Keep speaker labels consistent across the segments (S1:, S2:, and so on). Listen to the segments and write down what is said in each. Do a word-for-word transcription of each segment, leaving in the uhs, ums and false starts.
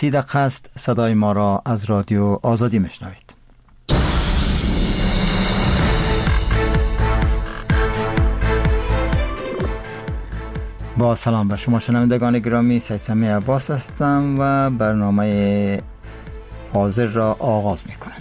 S1: سی دقیقه است. صدای ما را از رادیو آزادی میشنوید. با سلام به شما شنوندگان گرامی، سید سمی عباس هستم و برنامه حاضر را آغاز میکنم.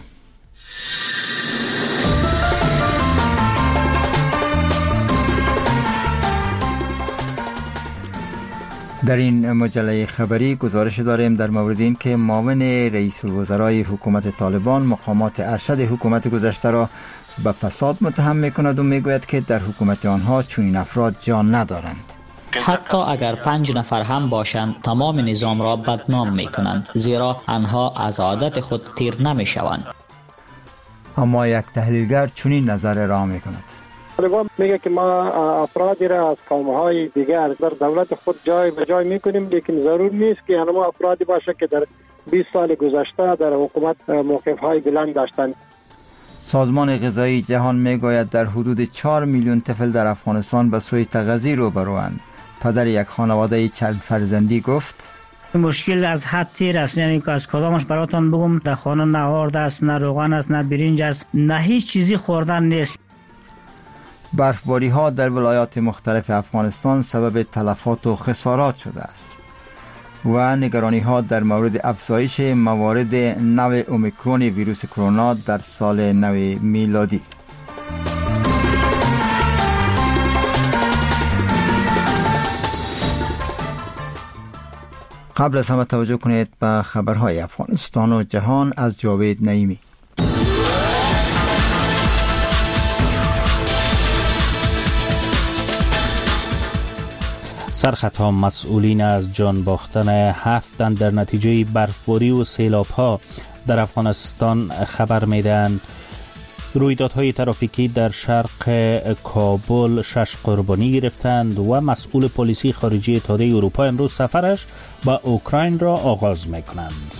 S1: در این مجله خبری گزارش داریم در مورد این که معاون رئیس الوزرای حکومت طالبان مقامات ارشد حکومت گذشته را به فساد متهم میکند و میگوید که در حکومت آنها چنین افراد جان ندارند.
S2: حتی اگر پنج نفر هم باشند تمام نظام را بدنام میکنند، زیرا آنها از عادت خود تیر نمیشوند.
S1: اما یک تحلیلگر چنین نظر را میکند.
S3: طالبان میگه که ما افرادی را از قوم‌های دیگر در دولت خود جای به جای میکنیم، لیکن ضرور نیست که همه افرادی باشه که در بیست سال گذشته در حکومت موقف‌های بلند داشتند.
S1: سازمان غذایی جهان میگوید در حدود چهار میلیون طفل در افغانستان به سوی تغذیه روبروند. پدر یک خانواده چند فرزندی گفت
S4: مشکل از حد تیر است، یعنی که از کدامش براتون بگم؟ در خانه نه آرد است، نه روغن است، نه برنج است، نه هیچ چیزی خوردن نیست.
S1: برفباری ها در ولایات مختلف افغانستان سبب تلفات و خسارات شده است و نگرانی ها در مورد افزایش موارد نوع اومیکرون ویروس کرونا در سال نو میلادی. قبل از همه توجه کنید به خبرهای افغانستان و جهان از جاوید نعیمی.
S5: سرخطها مسئولین از جان باختن هفتن در نتیجه برفباری و سیلاب‌ها در افغانستان خبر میدهند. رویدادهای ترافیکی در شرق کابل شش قربانی گرفتند و مسئول پلیسی خارجی اتحادیه اروپا امروز سفرش به اوکراین را آغاز میکنند.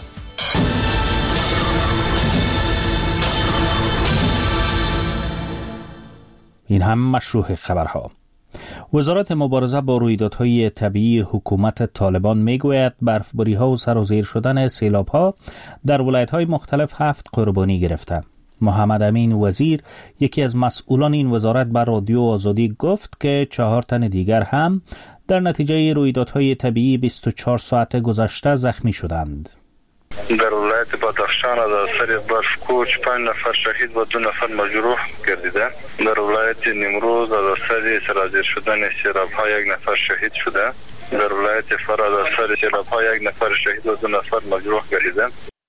S5: این هم مشروع خبرها. وزارت مبارزه با رویدادهای طبیعی حکومت طالبان میگوید برفباری‌ها و سرازیر شدن سیلاب‌ها در ولایت‌های مختلف هفت قربانی گرفته. محمد امین وزیر، یکی از مسئولان این وزارت، بر رادیو آزادی گفت که چهار تن دیگر هم در نتیجه رویدادهای طبیعی بیست و چهار ساعت گذشته زخمی شدند.
S6: در ولایت بدخشان از اثر برف کوچ پنج نفر شهید و دو نفر مجروح گردیده. در ولایت نیمروز از اثر سرازیر شدن سیلاب‌ها یک نفر شهید شده. در ولایت فرا از اثر سیلاب‌ها یک نفر شهید و دو نفر مجروح گردیده.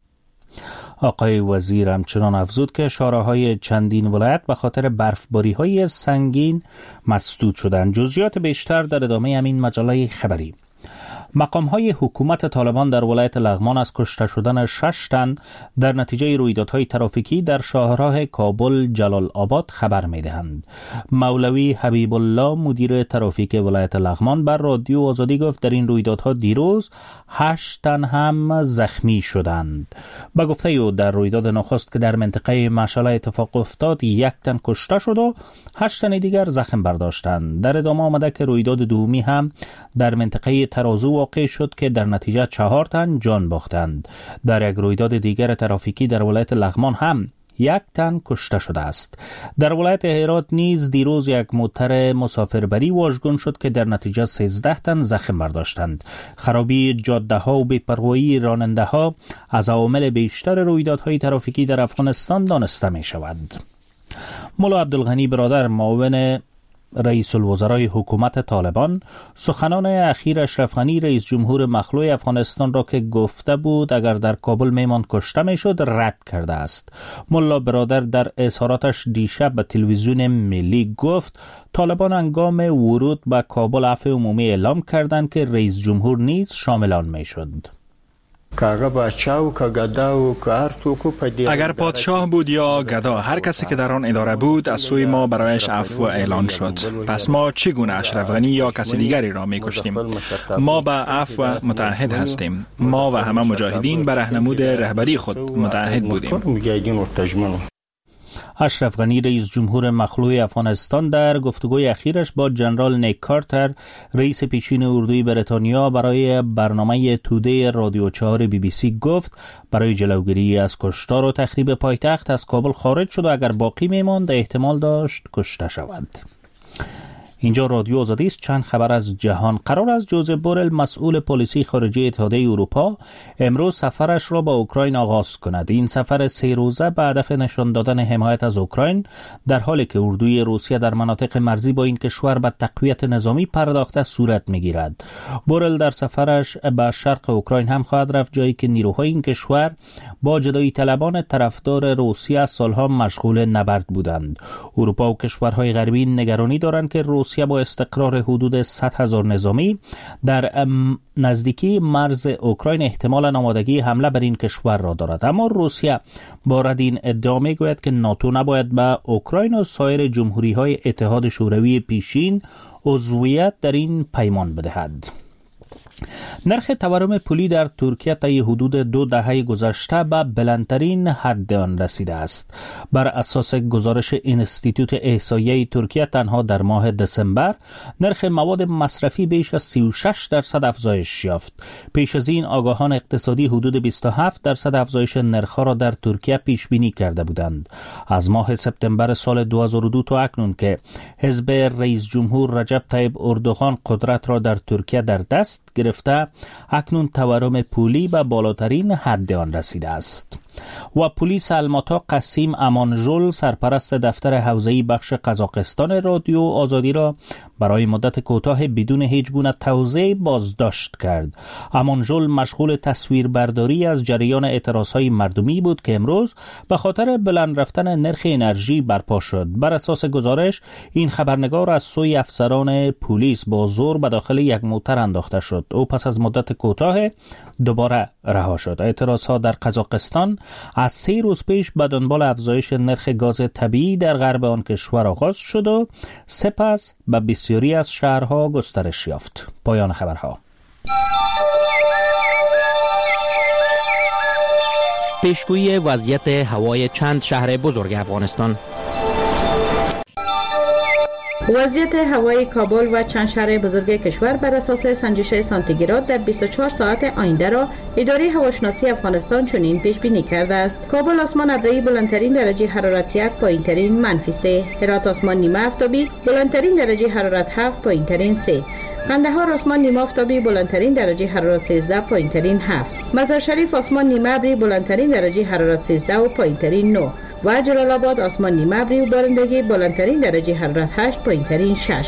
S5: آقای وزیر همچنان افزود که شهرهای چندین ولایت به خاطر برفباری‌های سنگین مسدود شدند. جزئیات بیشتر در ادامه همین مجله خبری. مقام‌های حکومت طالبان در ولایت لغمان از کشته شدن شش تن در نتیجه رویدادهای ترافیکی در شاهراه کابل جلال آباد خبر می‌دهند. مولوی حبیب الله مدیر ترافیک ولایت لغمان بر رادیو آزادی گفت در این رویدادها دیروز هشت تن هم زخمی شدند. با گفته او در رویداد نخست که در منطقه مشعل اتفاق افتاد یک تن کشته شد و هشت تن دیگر زخم برداشتند. در ادامه آمده که رویداد دومی هم در منطقه ترازو واقع شد که در نتیجه چهار تن جان باختند. در یک رویداد دیگر ترافیکی در ولایت لغمان هم یک تن کشته شده است. در ولایت هرات نیز دیروز یک موتر مسافربری واژگون شد که در نتیجه سیزده تن زخم برداشتند. خرابی جاده ها و بی‌پروایی راننده ها از عوامل بیشتر رویدادهای ترافیکی در افغانستان دانسته می شود. مولا عبدالغنی برادر، معاون رئیس الوزرای حکومت طالبان، سخنان اخیر اشرف غنی رئیس جمهور مخلوع افغانستان را که گفته بود اگر در کابل میمان کشته میشد رد کرده است. ملا برادر در اظهاراتش دیشب به تلویزیون ملی گفت طالبان هنگام ورود به کابل عفو عمومی اعلام کردند که رئیس جمهور نیز شامل آن میشد.
S7: اگر پادشاه بود یا گدا، هر کسی که در آن اداره بود از سوی ما برایش عفو اعلان شد. پس ما چگونه اشرف غنی یا کسی دیگری را می کشتیم؟ ما به عفو متعهد هستیم. ما و همه مجاهدین به راهنمود رهبری خود متعهد بودیم.
S5: اشرف غنی رئیس جمهور مخلوع افغانستان در گفتگوی اخیرش با جنرال نیک کارتر رئیس پیشین اردوی بریتانیا برای برنامه توده رادیو چهار بی بی سی گفت برای جلوگیری از کشتار و تخریب پایتخت از کابل خارج شد و اگر باقی میماند احتمال داشت کشته شود. اینجا رادیو آزادی است. چند خبر از جهان. قرار است جوزف بورل مسئول پلیسی خارجه اتحادیه اروپا امروز سفرش را با اوکراین آغاز کند. این سفر سه روزه به هدف نشان دادن حمایت از اوکراین در حالی که اردوی روسیه در مناطق مرزی با این کشور به تقویت نظامی پرداخته صورت میگیرد. بورل در سفرش به شرق اوکراین هم خواهد رفت، جایی که نیروهای این کشور با جدایی طلبان طرفدار روسیه سالها مشغول نبرد بودند. اروپا و کشورهای غربی نگرانی دارند که روسیه با استقرار حدود صد هزار نظامی در نزدیکی مرز اوکراین احتمال آمادگی حمله بر این کشور را دارد. اما روسیه با رد این ادعا میگوید که ناتو نباید به اوکراین و سایر جمهوری‌های اتحاد شوروی پیشین عضویت در این پیمان بدهد. نرخ تورم پولی در ترکیه طی حدود دو دهه گذشته به بلندترین حد آن رسیده است. بر اساس گزارش اینستیتوت احصایه ترکیه تنها در ماه دسامبر نرخ مواد مصرفی بیش از سی و شش درصد افزایش یافت. پیش از این آگاهان اقتصادی حدود بیست و هفت درصد افزایش نرخ‌ها را در ترکیه پیش بینی کرده بودند. از ماه سپتامبر سال دو هزار و دو تا اکنون که حزب رئیس جمهور رجب طیب اردوغان قدرت را در ترکیه در دست گرفته، اکنون تورم پولی به بالاترین حد آن رسیده است. و پلیس الماتا قسیم امانژول سرپرست دفتر حوزه‌ای بخش قزاقستان رادیو آزادی را برای مدت کوتاه بدون هیچ گونه توضیح بازداشت کرد. امانژول مشغول تصویربرداری از جریان اعتراضهای مردمی بود که امروز به خاطر بلند رفتن نرخ انرژی برپا شد. بر اساس گزارش این خبرنگار از سوی افسران پلیس با زور به داخل یک موتر انداخته شد. او پس از مدت کوتاه دوباره رها شد. اعتراضها در قزاقستان از سه روز پیش به دنبال افزایش نرخ گاز طبیعی در غرب آن کشور آغاز شد و سپس به بسیاری از شهرها گسترش یافت. پایان خبرها.
S8: پیشگویی وضعیت هوای چند شهر بزرگ افغانستان.
S9: وضعیت هوای کابل و چند شهر بزرگ کشور بر اساس سنجش سانتیگراد در بیست و چهار ساعت آینده را اداره هواشناسی افغانستان چنین پیش بینی کرده است. کابل آسمان ابری بلندترین درجه حرارت یک، پایینترین منفی سه. هرات آسمان نیمه آفتابی بلندترین درجه حرارت هفت، پایینترین سه. قندهار آسمان نیمه آفتابی بلندترین درجه حرارت سیزده، پایینترین هفت. مزار شریف آسمان نیمه ابری بلندترین درجه حرارت سیزده و پایینترین نه. و جلال آباد آسمان نیمه ابری و بارندگی بلندترین درجه حرارت هشت، پایینترین شش.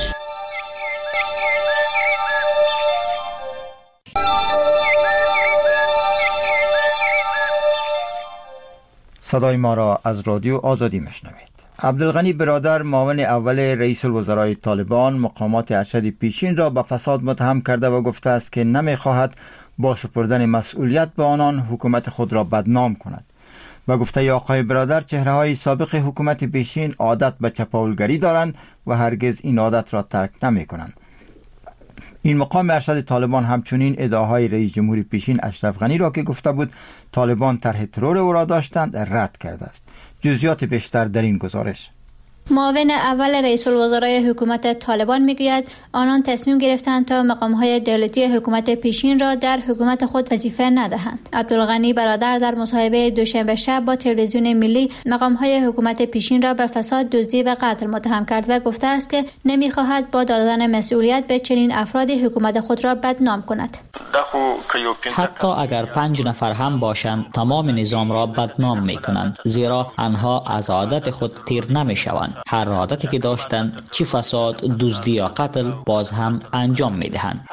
S1: صدای ما را از رادیو آزادی میشنوید. عبدالغنی برادر معاون اول رئیس الوزرای طالبان مقامات ارشد پیشین را به فساد متهم کرده و گفته است که نمیخواهد با سپردن مسئولیت به آنان حکومت خود را بدنام کند. و گفته آقای برادر چهره‌های سابق حکومت پیشین عادت به چپاولگری دارند و هرگز این عادت را ترک نمی کنند. این مقام ارشد طالبان همچنین ادعاهای رئیس جمهور پیشین اشرف غنی را که گفته بود طالبان طرح ترور او را داشتند رد کرده است. جزئیات بیشتر در این گزارش.
S10: معاون اول رئیس الوزرای حکومت طالبان میگوید آنان تصمیم گرفتند تا مقامهای دولتی حکومت پیشین را در حکومت خود وظیفه ندهند. عبدالغنی برادر در مصاحبه دوشنبه شب با تلویزیون ملی مقامهای حکومت پیشین را به فساد، دزدی و قتل متهم کرد و گفته است که نمیخواهد با دادن مسئولیت به چنین افرادی حکومت خود را بدنام کند.
S2: حتی اگر پنج نفر هم باشند تمام نظام را بدنام میکنند، زیرا آنها از عادت خود تیر نمیشوند. هر عادتی که داشتند، چی فساد، دزدی یا قتل، باز هم انجام میدهند.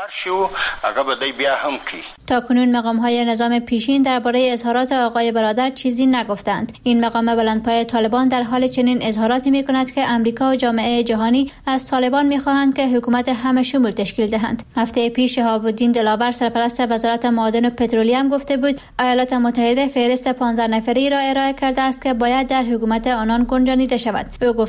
S10: تا کنون مقام‌های نظام پیشین درباره اظهارات آقای برادر چیزی نگفتند. این مقام بلندپای طالبان در حال چنین اظهاراتی میکند که امریکا و جامعه جهانی از طالبان میخواهند که حکومت همه شمول تشکیل دهند. هفته پیش شهاب الدین دلاور سرپرست وزارت معادن و پترولیوم گفته بود ایالات متحده فهرست پانزده نفری را ارائه کرده است که باید در حکومت آنان گنجانیده شود. او گفته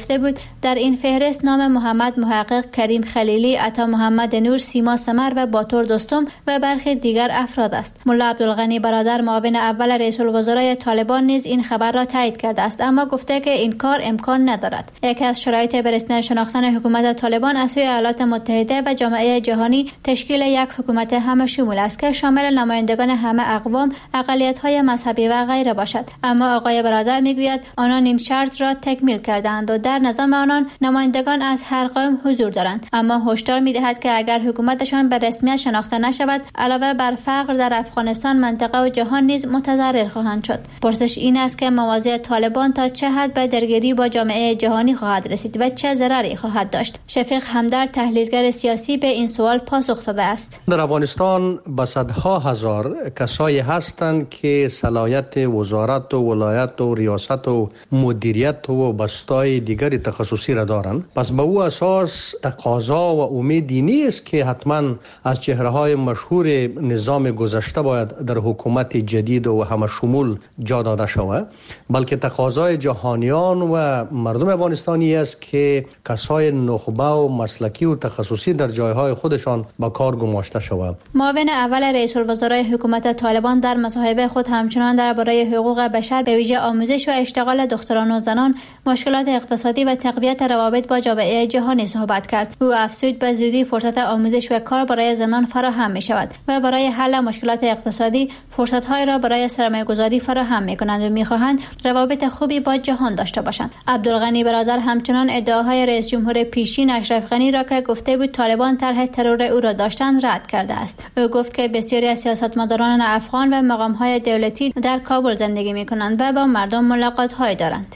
S10: گفته بود در این فهرست نام محمد محقق، کریم خلیلی، عطا محمد نور، سیما سمر و باتور دوستم و برخی دیگر افراد است. ملا عبدالغنی برادر معاون اول رئیس الوزرای طالبان نیز این خبر را تایید کرده است، اما گفته که این کار امکان ندارد. یکی از شرایط به رسمیت شناختن حکومت طالبان از سوی ایالات متحده و جامعه جهانی تشکیل یک حکومت همه شمول است که شامل نمایندگان همه اقوام، اقلیت‌های مذهبی و غیره باشد. اما آقای برادر میگوید آنان این شرط را تکمیل کردند و در نظام آنان نمایندگان از هر قوم حضور دارند، اما هشدار می‌دهد که اگر حکومتشان به رسمیت شناخته نشود، علاوه بر فقر در افغانستان، منطقه و جهان نیز متضرر خواهند شد. پرسش این است که مواضع طالبان تا چه حد به درگیری با جامعه جهانی خواهد رسید و چه ضرری خواهد داشت. شفیق همدرد، تحلیلگر سیاسی، به این سوال پاسخ داده است.
S11: در افغانستان به صدها هزار کسایی هستند که صلاحیت وزارت و ولایت و ریاست و مدیریت و بستای دیگری تخصصی را دارند. پس به او اساس تقاضا و امیدی نیست که حتما از چهره‌های مشهور نظام گذشته باید در حکومت جدید و همه شمول جا داده شود، بلکه تقاضای جهانیان و مردم افغانستانی است که کسای نخبه و مسلکی و تخصصی در جایهای خودشان با کار گماشته شود.
S10: معاون اول رئیس الوزرای حکومت طالبان در مصاحبه خود همچنان درباره حقوق بشر، به ویژه آموزش و اشتغال دختران و زنان، مشکلات اقتصادی و تقویت روابط با جامعه جهانی صحبت کرد. او افزود به زودی فرصت آموزش و کار برای زنان فراهم می شود و برای حل مشکلات اقتصادی فرصت‌های را برای سرمایه‌گذاری فراهم می‌کنند و می‌خواهند روابط خوبی با جهان داشته باشند. عبدالغنی برادر همچنان ادعاهای رئیس جمهور پیشین اشرف غنی را که گفته بود طالبان طرح ترور او را داشتند رد کرده است. او گفت که بسیاری از سیاستمداران افغان و مقام‌های دولتی در کابل زندگی می‌کنند و با مردم ملاقات‌های دارند.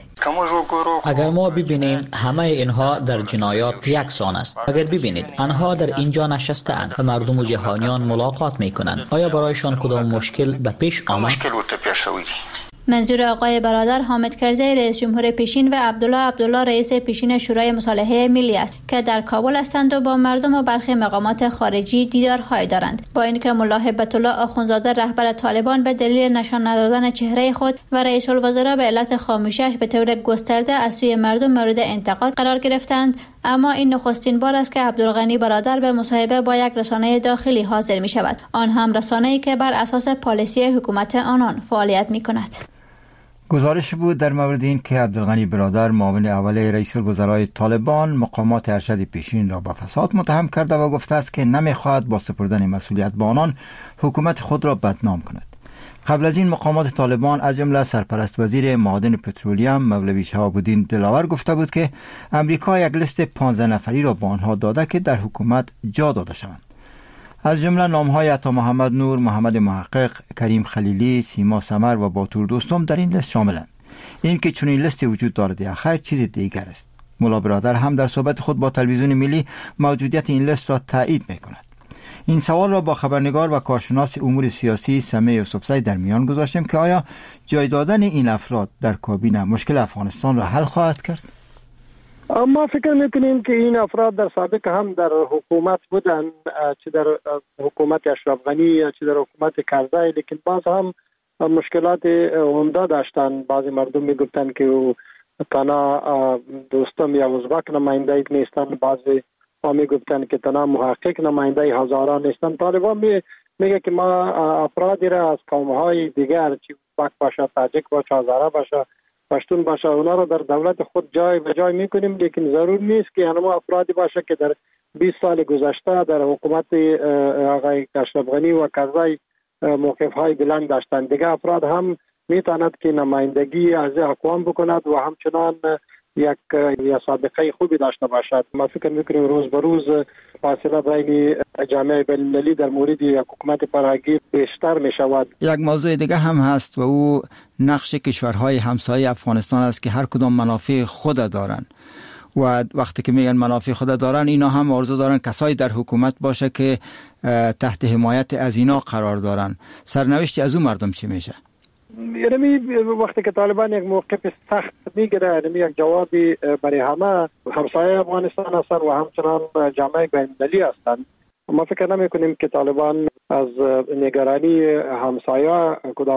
S2: اگر ما ببینیم همه اینها در جنایات یکسان است. اگر ببینید آنها در اینجا نشسته‌اند و مردم و جهانیان ملاقات می‌کنند، آیا برایشان کدام مشکل به پیش آمد؟
S10: منظور آقای برادر حامد کرزی رئیس جمهور پیشین و عبدالله عبدالله رئیس پیشین شورای مصالحه ملی است که در کابل هستند و با مردم و برخی مقامات خارجی دیدارهای دارند. با اینکه ملا هیبت الله آخوندزاده رهبر طالبان به دلیل نشان ندادن چهره خود و رئیس الوزراء به علت خاموشی‌اش به طور گسترده از سوی مردم مورد انتقاد قرار گرفتند، اما این نخستین بار است که عبدالغنی برادر به مصاحبه با یک رسانه داخلی حاضر می شود، آن هم رسانه‌ای که بر اساس پالیسی حکومت آنان فعالیت می کند.
S1: گزارش بود در مورد این که عبدالغنی برادر معاون اول رئیس الوزرای طالبان مقامات ارشد پیشین را به فساد متهم کرده و گفته است که نمی‌خواهد با سپردن مسئولیت به آنان حکومت خود را بدنام کند. قبل از این مقامات طالبان از جمله سرپرست وزیر معادن پترولیم مولوی شهاب الدین دلاور گفته بود که امریکا یک لیست پانزده نفری را به آنها داده که در حکومت جا داده شوند. از جمله نام‌های عطا محمد نور، محمد محقق، کریم خلیلی، سیما سمر و باتور دوستم در این لیست شاملند. این که چنین لیستی وجود دارد یا خیر چیز دیگر است. ملا برادر هم در صحبت خود با تلویزیون ملی موجودیت این لیست را تایید می‌کند. این سوال را با خبرنگار و کارشناس امور سیاسی سمیع یوسفزی در میان گذاشتیم که آیا جای دادن این افراد در کابینه مشکل افغانستان را حل خواهد کرد؟
S3: ما فکر میکنیم که این افراد در سابق هم در حکومت بودن، چه در حکومت اشرف غنی یا چه در حکومت کرزی، لیکن باز هم مشکلات عمده داشتن. بعضی مردم میگفتن که تنها دوستم یا ازبک نماینده نیستن، بعضی ما میگفتن که تنها محقق نماینده هزاران نیستن. طالبان می میگه که ما افرادی را از قوم‌های دیگر، چه ازبک باشه، تاجیک باشه، هزاره باشه، پشتون باشه، اونا رو در دولت خود جای به جای میکنیم، لیکن ضرور نیست که همه افرادی باشه که در بیست سال گذشته در حکومت آقای اشرف غنی و کرزی موقف‌های بلند داشتند. دیگه افراد هم میتواند که نمایندگی از اقوام بکند و همچنان یک یا سابقه خوبی داشته باشد. ما فکر میکنیم روز به روز فاصله بین جامعه بین‌المللی در مورد یک حکومت فراگیر بیشتر می شود.
S1: یک موضوع دیگه هم هست و او نقش کشورهای همسایه افغانستان است که هر کدام منافع خود دارن و وقتی که میگن منافع خود دارن، اینا هم آرزو دارن کسایی در حکومت باشه که تحت حمایت از اینا قرار دارن. سرنوشت از اون مردم چی میشه؟
S3: یعنی وقتی که طالبان یک موقف سخت میگیره، یعنی یک جوابی برای همه همسایه افغانستان هستند و همچنان جامعه بین‌المللی هستند. ما فکر نمی کنیم که طالبان از نگرانی همسایه کدام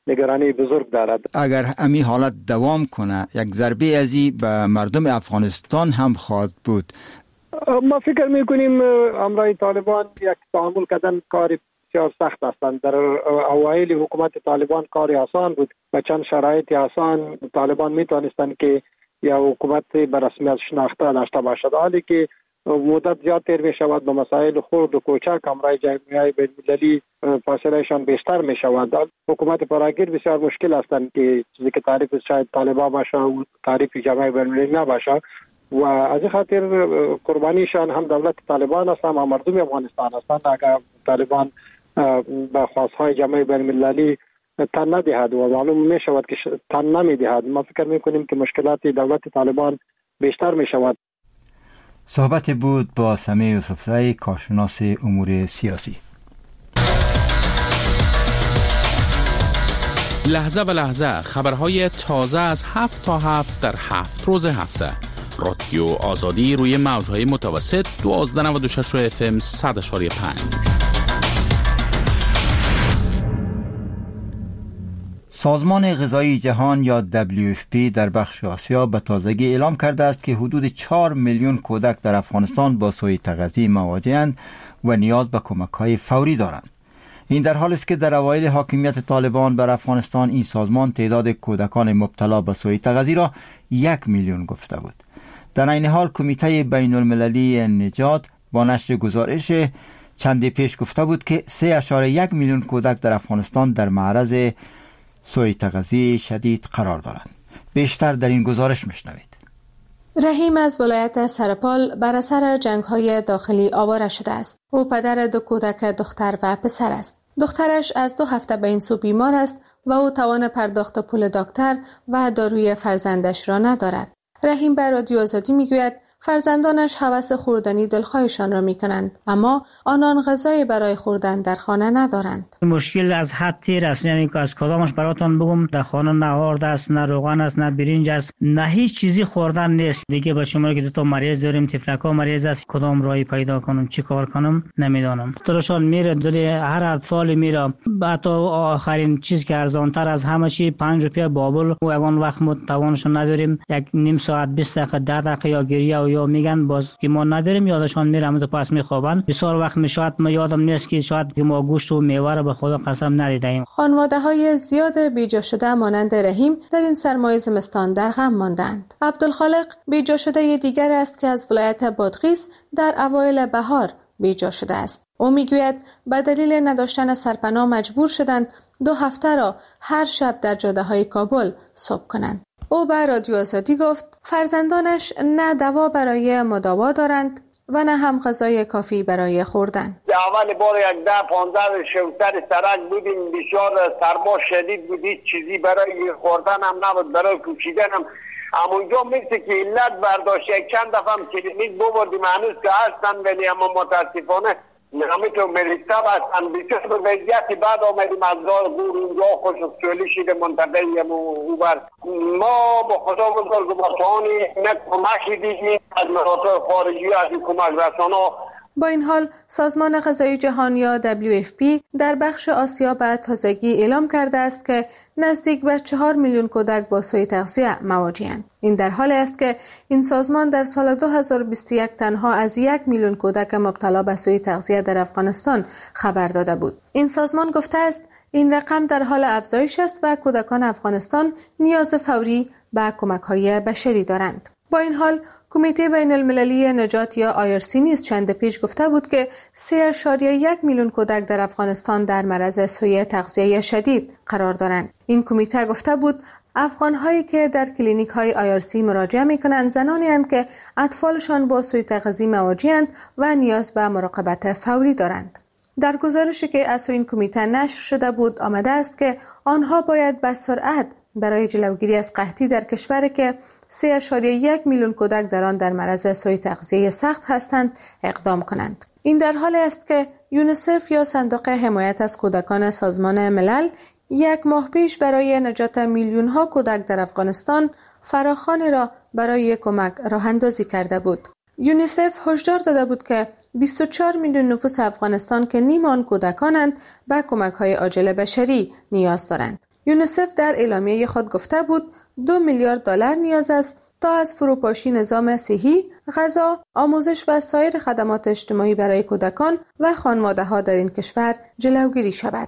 S3: نگرانی بزرگ دارد.
S1: اگر امی حالت دوام کنه یک ضربه ازی به مردم افغانستان هم خواهد بود.
S3: ما فکر میکنیم امرای طالبان یک تعامل کردن کاری بسیار سخت هستند. در اوایل حکومت طالبان کاری آسان بود و چند شرایط آسان طالبان میتونستند که یا حکومت به رسمیت شناخته داشته باشد. حالی که مدت زیاد تیر می شود به مسائل خرد و کوچک امرای جمعیت بین‌المللی فاصلهشان بیشتر می شود. حکومت فراگیر بسیار مشکل هستند که چیزی که تعریف شاید طالبان باشه و تعریف جمعیت بین‌المللی نباشه و از این خاطر قربانیشان هم دولت طالبان است هم مردم افغانستان هستند. اگر طالبان به خواستهای جمعیت بین‌المللی تن ندهد و معلوم می شود که تن نمی دهد، ما فکر می کنیم که مشکلات دولت طالبان بیشتر می شود.
S1: صحبت بود با سمیع یوسفزی، کارشناس امور سیاسی.
S12: لحظه به لحظه خبرهای تازه از هفت تا هفت در هفت روز هفته. رادیو آزادی روی موجهای متوسط دوازده نود و شش اف ام صد اشاری پنج.
S1: سازمان غذایی جهان یا دبلیو اف پی در بخش آسیا به تازگی اعلام کرده است که حدود چهار میلیون کودک در افغانستان با سوء تغذیه مواجه‌اند و نیاز به کمک‌های فوری دارند. این در حالی است که در اوایل حاکمیت طالبان بر افغانستان این سازمان تعداد کودکان مبتلا به سوء تغذیه را یک میلیون گفته بود. در این حال کمیته بین المللی نجات با نشر گزارش چندی پیش گفته بود که سه ممیز یک میلیون کودک در افغانستان در معرض سوء تغذیه شدید قرار دارند. بیشتر در این گزارش میشنوید.
S13: رحیم از ولایت سرپال بر اثر جنگ‌های داخلی آواره شده است. او پدر دو کودک دختر و پسر است. دخترش از دو هفته به این سو بیمار است و او توان پرداخت پول دکتر و داروی فرزندش را ندارد. رحیم به رادیو آزادی میگوید فرزندانش هوس خوردنی دلخواهشان را میکنند، اما آنان غذای برای خوردن در خانه ندارند.
S4: مشکل از حد تیر است، یعنی که از کدامش براتون بگم در خانه نه آرد است، نه روغن است، نه برنج است، نه هیچ چیزی خوردن نیست. دیگه به شما که دو تا مریض داریم، تفلکا مریض است، کدام راهی پیدا کنم، چی کار کنم نمیدانم. دلشان میره، دل هر اطفال میره. حتی آخرین چیز که ارزانتر از همه چی پنج روپیه بابل و اون وقت ما توانش نداریم، یک نیم ساعت بیست دقیقه ده دقیقه یا گریه و یا میگن باز که ما نداریم، یادشان میرم تو پس میخوابن. بسیار وقت میشد ما یادم نیست که شاید که ما گوشت و میوه را به خدا قسم ندیدیم.
S13: خانواده‌های زیاد بیجا شده مانند رحیم در این سرمای زمستان در غم ماندند. عبدالخالق بیجا شده دیگر است که از ولایت بادغیس در اوایل بهار بیجا شده است. او میگوید به دلیل نداشتن سرپناه مجبور شدند دو هفته را هر شب در جاده‌های کابل صبح کنند. او به رادیو آزادی گفت فرزندانش نه دوا برای مداوا دارند و نه هم غذای کافی برای خوردن.
S14: اول بار یک ده پانزده شوتر سرک بودیم، بسیار سرما شدید بود، هیچ چیزی برای خوردن هم نبود، برای پوشیدن هم. همونجا مثل که علت برداشت یک چند دفعه هم کلینیک ببردیم، هنوز که هستن ولی اما متاسفانه همینطور مریض‌تر هستن. بسیار به وضعیت بعد آمدیم از راه دور اینجا خشکسالی شده منتقلیم و بر ما با خدا بزرگ و بطانی نه کمکی دیدیم از مناطق خارجی از این کمک رسانا.
S13: با این حال سازمان غذایی جهان یا دبلیو اف پی در بخش آسیا به تازگی اعلام کرده است که نزدیک به چهار میلیون کودک با سوء تغذیه مواجه‌اند. این در حالی است که این سازمان در سال دو هزار و بیست و یک تنها از یک میلیون کودک مبتلا به سوء تغذیه در افغانستان خبر داده بود. این سازمان گفته است این رقم در حال افزایش است و کودکان افغانستان نیاز فوری به کمک‌های بشری دارند. با این حال کمیته بین المللی نجات یا آی آر سی نیز چند پیش گفته بود که سه ممیز یک میلیون کودک در افغانستان در معرض سوء تغذیه شدید قرار دارند. این کمیته گفته بود افغان‌هایی که در کلینیک‌های آی آر سی مراجعه می‌کنند زنانی هستند که اطفالشان با سوء تغذیه مواجه‌اند و نیاز به مراقبت فوری دارند. در گزارشی که از این کمیته نشر شده بود آمده است که آنها باید به سرعت برای جلوگیری از قحطی در کشوری که سه ممیز یک میلیون کودک در آن در معرض سوء تغذیه سخت هستند اقدام کنند. این در حالی است که یونیسف یا صندوق حمایت از کودکان سازمان ملل یک ماه پیش برای نجات میلیون ها کودک در افغانستان فراخوانی را برای کمک راه اندازی کرده بود. یونیسف هشدار داده بود که بیست و چهار میلیون نفوس افغانستان که نیم آن کودکانند به کمک‌های عاجل بشری نیاز دارند. یونیسف در اعلامیه خود گفته بود دو میلیارد دلار نیاز است تا از فروپاشی نظام صحی، غذا، آموزش و سایر خدمات اجتماعی برای کودکان و خانواده‌ها در این کشور جلوگیری شود.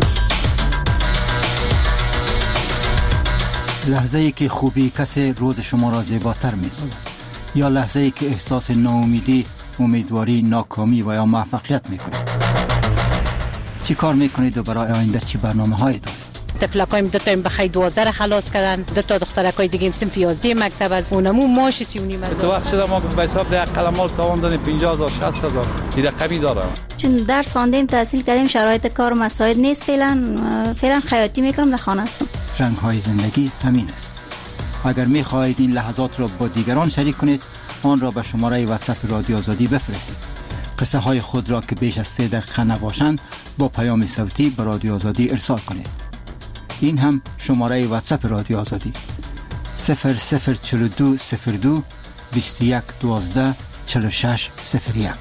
S1: لحظه‌ای که خوبی کسی روز شما را زیباتر می‌سازد، یا لحظه‌ای که احساس ناامیدی، امیدواری، ناکامی و یا موفقیت می‌کنید. چی کار می‌کنید و برای آینده چی برنامه‌هایی دارید؟
S15: طفلکایم دو تا بخای دوازده خلاص کردن، دو تا دخترکای دیگه صنف یازده مکتب از اونمو ماش سی و نیم هزار.
S16: تو وقت شده ما به حساب ده قلمال تاوان دادیم پنجاه هزار شصت هزار این رقمی داره.
S10: چون درس خواندیم تحصیل کردیم شرایط کار مساعد نیست، فعلا فعلا خیاطی میکنم در خانه هستم.
S1: رنگ‌های زندگی همین است. اگر می‌خواهید این لحظات را با دیگران شریک کنید، آن را به شماره واتساپ رادیو آزادی بفرستید. قصه های خود را که بیش از سه دقیقه نباشند با پیام صوتی به رادیو آزادی ارسال کنید. این هم شماره واتساپ رادیو آزادی صفر صفر چهل و دو صفر دو بیست و یک دوازده چهل و شش صفر یک.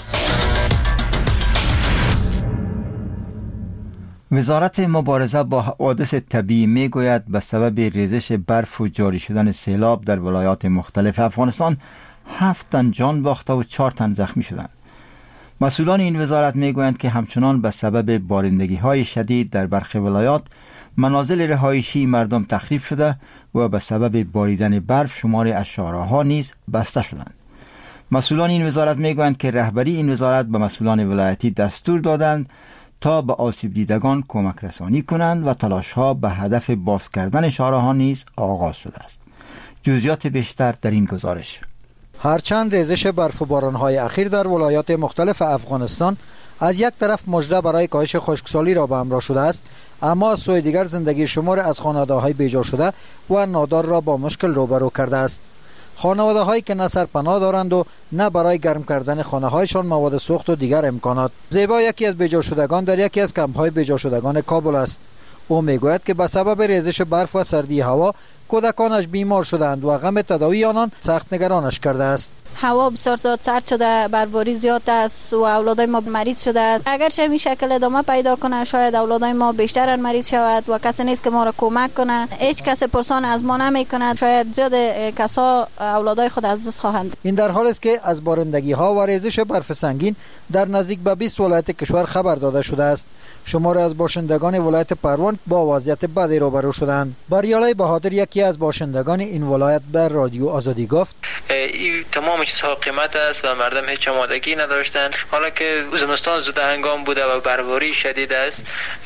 S1: وزارت مبارزه با حوادث طبیعی می گوید به سبب ریزش برف و جاری شدن سیلاب در ولایات مختلف افغانستان هفت تن جان باخته و چهار تن زخمی شدند. مسئولان این وزارت می گویند که همچنان به سبب بارندگی های شدید در برخی ولایات منازل رهایشی مردم تخریب شده و به سبب باریدن برف شمار از شاهراه‌ها نیز بسته شدند. مسئولان این وزارت می گویند که رهبری این وزارت به مسئولان ولایتی دستور دادند تا به آسیب دیدگان کمک رسانی کنند و تلاش‌ها به هدف باز کردن شاهراه‌ها نیز آغاز شده است. جزئیات بیشتر در این گزارش.
S17: هرچند ریزش برف و باران‌های اخیر در ولایات مختلف افغانستان از یک طرف مژده برای کاهش خشکسالی را به همراه شده است، اما از سوی دیگر زندگی شمار از خانواده‌های بیجا شده و نادار را با مشکل روبرو کرده است. خانواده‌هایی که نه سرپناه دارند و نه برای گرم کردن خانه‌هایشان مواد سوخت و دیگر امکانات. زیبا یکی از بیجا شدگان در یکی از کمپ‌های بیجا شدگان کابل است. او میگوید که به سبب ریزش برف و سردی هوا کودکانش بیمار شدند و غم تداوی آنان سخت نگرانش کرده است.
S18: هوا بسیار زیاد سرد شده، برفباری زیاد است و اولادای ما مریض شده. اگرچه این شکل ادامه پیدا کنه شاید اولادای ما بیشتر مریض شود و کسی نیست که ما را کمک کنه. هیچ کس پرسان از ما نمیکنه. شاید زیاد کسا اولادای خود از دست خواهند.
S17: این در حالی است که از بارندگی ها و ریزش برف سنگین در نزدیک به بیست ولایت کشور خبر داده شده است. شمار از باشندگان ولایت پروان با وضعیت بدی روبرو شدند. بریالای بهادر یکی از باشندگان این ولایت در رادیو آزادی گفت:
S19: این تمام چیزها قیمت است و مردم هیچ آمادگی نداشتند. حالا که زمستان زود هنگام بوده و برفباری شدید است،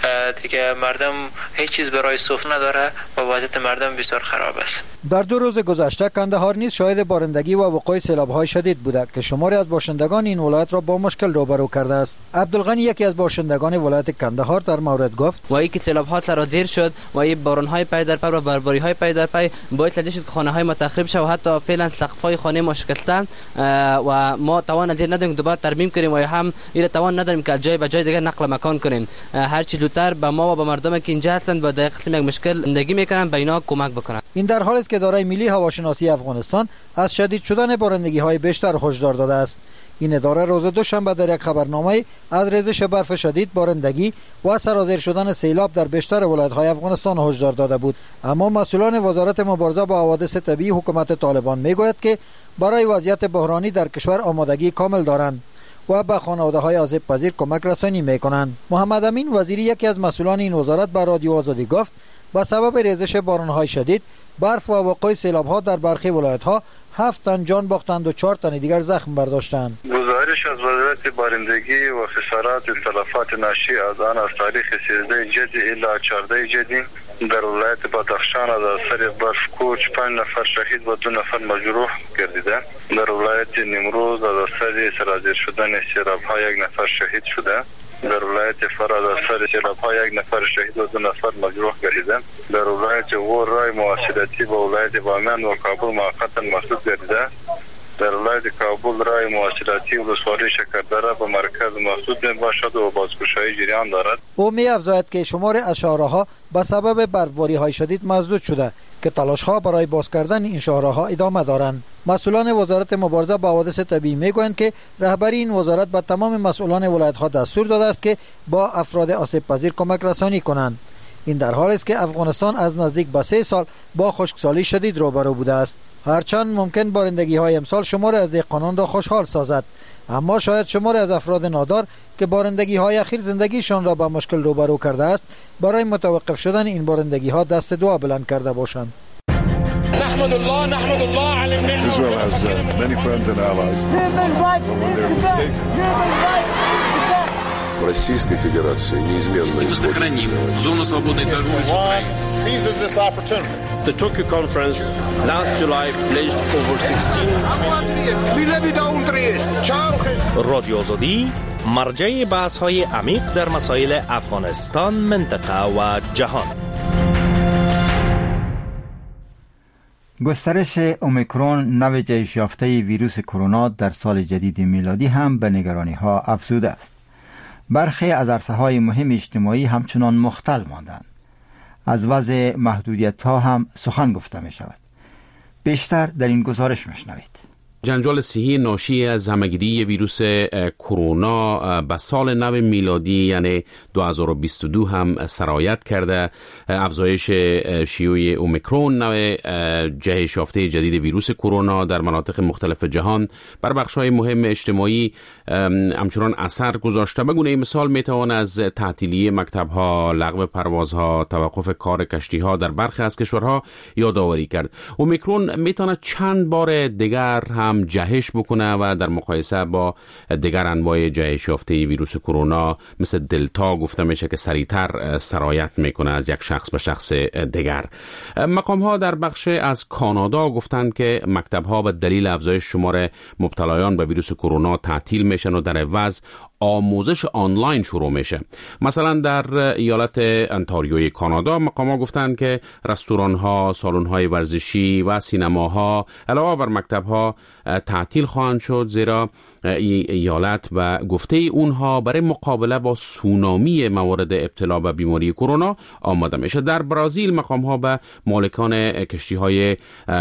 S19: دیگه مردم هیچ چیز برای سوخت نداره و وضعیت مردم بسیار خراب است.
S17: در دو روز گذشته کندهار نیز شاهد بارندگی و وقوع سیلاب‌های شدید بوده که شماری از باشندگان این ولایت را با مشکل روبرو کرده است. عبدالغنی یکی از باشندگان ولایت کندهار در مورد گفت:
S20: و اینکه سیلاب‌ها سرازیر شد و این باران‌های پی در پی و برفباری‌های پی در پی باعث شد که خانه‌های ما تخریب شد و حتی فعلا سقف‌های خانه ما شکستند و ما توان نداریم نداریم دوباره ترمیم کنیم و هم این توان نداریم که جای به جای دیگر نقل مکان کنیم. هر چی زودتر به ما و به مردمی که اینجا هستند و در قسم یک مشکل زندگی میکنن به اینا کمک بکنن.
S17: این در حالی است که اداره ملی هواشناسی افغانستان از شدید شدن بارندگی‌های بیشتر هشدار داده است. این اداره روز دوشنبه در یک خبرنامه از ریزش برف شدید، بارندگی و سرازیر شدن سیلاب در بیشتر ولایت‌های افغانستان هشدار داده بود. اما مسئولان وزارت مبارزه با حوادث طبیعی حکومت طالبان میگوید که برای وضعیت بحرانی در کشور آمادگی کامل دارند و به خانواده‌های آسیب پذیر کمک رسانی می‌کنند. محمد امین وزیری یکی از مسئولان این وزارت به رادیو آزادی گفت: با سبب ریزش باران‌های شدید، برف و وقوع سیلاب‌ها در برخی ولایت‌ها هفت تن جان باختند و چهار تن دیگر زخم برداشتند.
S6: گزارش از وزارت بارندگی و خسارات و تلفات ناشی از آن از تاریخ سیزده جدی الی چهارده جدی در ولایت بدخشان از اثر برف کوچ پنج نفر شهید و دو نفر مجروح گردیده. در ولایت نیمروز از اثر سرازیر شدن سیلاب‌ها یک نفر شهید شده. در ولایت فراد از اثر سیلاب‌ها یک نفر شهید و دو نفر مجروح گردیده. در ولایت غور رای مواصلاتی با ولایت بامیان و کابل موقتا مسدود گردیده. در ولایت کابل رای مواصلاتی ولسوالی شکردره به مرکز مسدود میباشد و بازگشایی جریان دارد.
S17: او می افزاید که شمار از شاهراه‌ها به سبب برفباری‌های شدید مسدود شده که تلاش‌ها برای باز کردن این شاهراه‌ها ادامه دارند. مسئولان وزارت مبارزه با حوادث طبیعی میگویند که رهبری این وزارت به تمام مسئولان ولایت‌ها دستور داده است که با افراد آسیب پذیر کمک رسانی کنند. این در حالی است که افغانستان از نزدیک به سه سال با خشکسالی شدید روبرو بوده است. هرچند ممکن بارندگی های امسال شمار از دهقانان را خوشحال سازد، اما شاید شمار از افراد نادار که بارندگی های اخیر زندگیشان را با مشکل روبرو کرده است برای متوقف شدن این بارندگی ها دست دعا بلند کرده باشند.
S21: نحمد الله نحمد الله على النعمة. Israel has uh, many friends and allies. But when they're mistaken. Российской Федерации неизменно
S22: сохраним зону свободной торговли с Украиной.
S21: Seizes this opportunity.
S23: The Tokyo conference last July pledged over sixteen
S24: رادیو آزادی مرجع بحث‌های عمیق در مسائل افغانستان، منطقه و جهان.
S1: گسترش اومیکرون نوع جهش یافته ویروس کرونا در سال جدید میلادی هم به نگرانی ها افزوده است. برخی از عرصه‌های مهم اجتماعی همچنان مختل ماندند. از وضع محدودیت ها هم سخن گفته می شود. بیشتر در این گزارش مشنوید.
S12: جنجال صحی ناشی از همگیری ویروس کرونا به سال نو میلادی یعنی دو هزار و بیست و دو هم سرایت کرده. افزایش شیوع اومیکرون نوع جهش یافته جدید ویروس کرونا در مناطق مختلف جهان بر بخش‌های مهم اجتماعی همچنان اثر گذاشته. به گونه مثال میتوان از تعطیلی مکتب‌ها، لغو پروازها، توقف کار کشتی‌ها در برخی از کشورها یادآوری کرد. اومیکرون میتونه چند بار دیگر هم جهش بکنه و در مقایسه با دیگر انواع جهش یافته ویروس کرونا مثل دلتا گفته میشه که سریعتر سرایت میکنه از یک شخص به شخص دیگر. مقام ها در بخش از کانادا گفتند که مکتب ها به دلیل افزایش شمار مبتلایان به ویروس کرونا تعطیل میشن و در عوض آموزش آنلاین شروع میشه. مثلا در ایالت انتاریوی کانادا مقام ها گفتند که رستوران ها، سالن های ورزشی و سینماها علاوه بر مکتب ها تعطیل خواهند شد، زیرا ایالت و گفته اونها برای مقابله با سونامی موارد ابتلا به بیماری کرونا آماده میشه. در برزیل مقام ها به مالکان کشتی های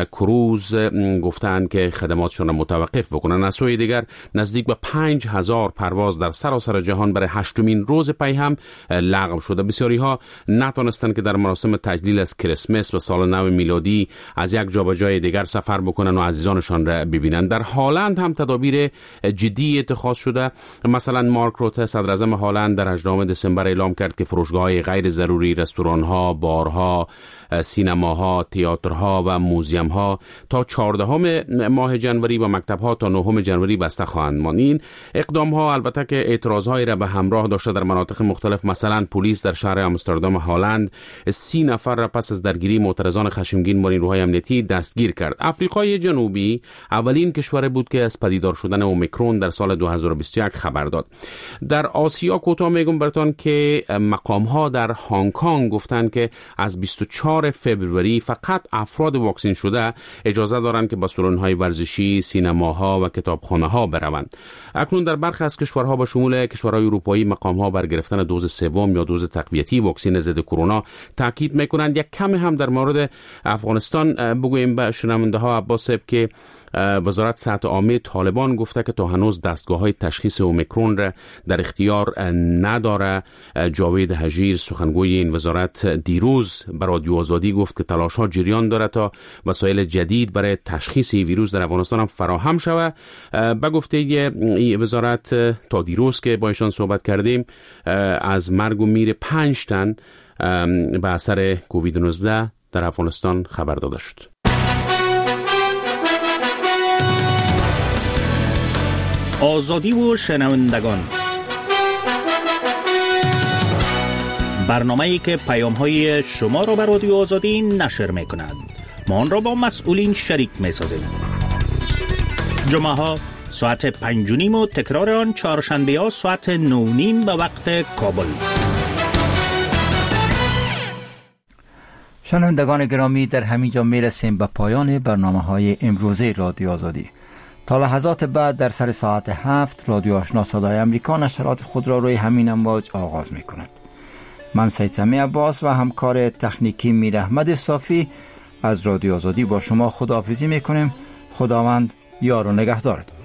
S12: کروز گفتند که خدماتشون را متوقف بکنن. از سوی دیگر نزدیک به پنج هزار پرواز در سراسر جهان برای هشتمین روز پی هم لغو شده. بسیاری ها نتونستند که در مراسم تجلیل از کریسمس و سال نو میلادی از یک جا به جای دیگر سفر بکنن و عزیزانشان را ببینن. در هلند هم تدابیر جدی اتخاذ شده. مثلا مارک روته صدر اعظم هلند در هجدهم دسامبر اعلام کرد که فروشگاه‌های غیر ضروری، رستوران‌ها، بارها، سینماها، تئاترها و موزیم‌ها تا چهاردهم ماه جنوری و مکتب‌ها تا نهم جنوری بسته خواهند ماند. این اقدام‌ها البته که اعتراض‌هایی را به همراه داشته در مناطق مختلف. مثلا پلیس در شهر آمستردام هلند سی نفر را پس از درگیری معترضان خشمگین با نیروهای امنیتی دستگیر کرد. آفریقای جنوبی اولین کشور بود که از پدیدار شدن اومیکرون در سال دو هزار و بیست و یک خبر داد. در آسیا کوتاه میگم براتون که مقام‌ها در هنگ کنگ گفتند که از بیست و چهارم فوریه فقط افراد واکسین شده اجازه دارند که به سالن‌های ورزشی، سینماها و کتابخانه‌ها بروند. اکنون در برخی از کشورها به شمول کشورهای اروپایی مقام‌ها بر گرفتن دوز سوم یا دوز تقویتی واکسن ضد کرونا تاکید می‌کنند. یک کمی هم در مورد افغانستان بگوییم به شنونده‌ها. عباس که وزارت صحت عامه طالبان گفته که تا هنوز دستگاه‌های تشخیص اومیکرون را در اختیار نداره. جاوید هجیر سخنگوی این وزارت دیروز به رادیو آزادی گفت که تلاش‌ها جریان داره تا وسایل جدید برای تشخیص ویروس در افغانستان هم فراهم شود. به گفته این وزارت تا دیروز که با ایشان صحبت کردیم از مرگ و میر پنج تن به اثر کووید نوزده در افغانستان خبر داده شد.
S24: آزادی و شنوندگان، برنامه‌ای که پیام‌های شما را به رادیو آزادی نشر می‌کند. ما آن را با مسئولین شریک می‌سازیم. جمعه‌ها ساعت پنج و نیم و تکرار آن چهارشنبه‌ها ساعت نه و نیم به وقت کابل.
S1: شنوندگان گرامی، در همینجا میرسیم به پایان برنامه‌های امروزه رادیو آزادی. تا لحظات بعد در سر ساعت هفت رادیو آشنا صدای امریکا نشرات خود را روی همین امواج آغاز می کند. من سید سمی عباس و همکار تکنیکی میر احمد صافی از رادیو آزادی با شما خداحافظی می کنیم. خداوند یار و نگهدارتون.